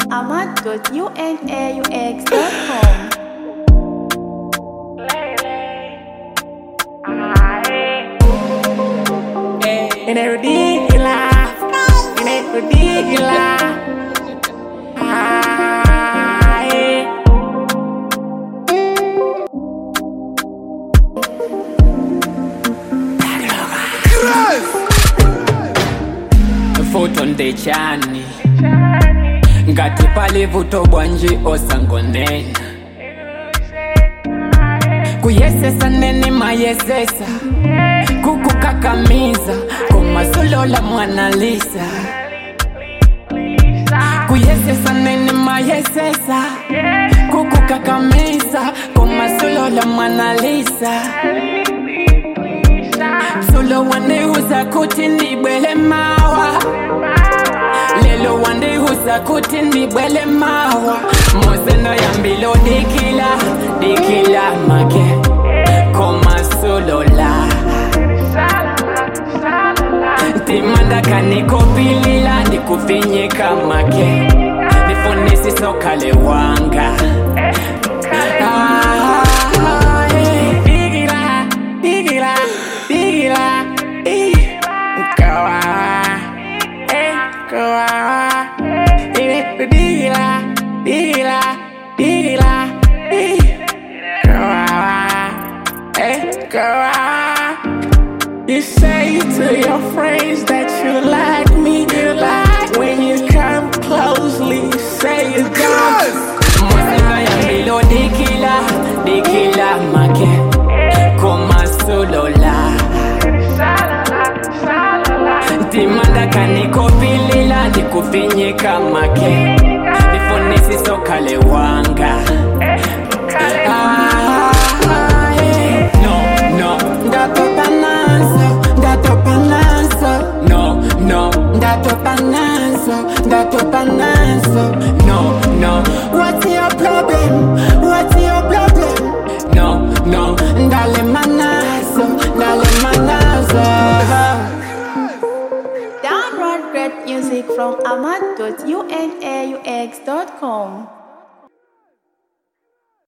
ahmad.unaux.com. In a ridiculous, in a ridiculous. Foto ndechani ngati pali vuto bwanji osangonena kuyesesa nene mayesesa kukukakamiza kumasolola Mwana Lisa kuyesesa nene mayesesa kukukakamiza kumasolola Mwana Lisa solo wande huza kuti ndibwele mawa lelo wande huza kuti ndibwele mawa mozeno yambilo dikila make koma solo la timanda kanikopilila ndikufinyika make nifunisi sokale wanga You say to your friends that you like me, you like when you come closely, you say you don't. Mozena yambilo dikila make koma solo la timanda kanikopilila ndikufinyika make nifunisi sokale wanga No. What's your problem? What's your problem? No. Dale manazo. Download great music from ahmad.unaux.com.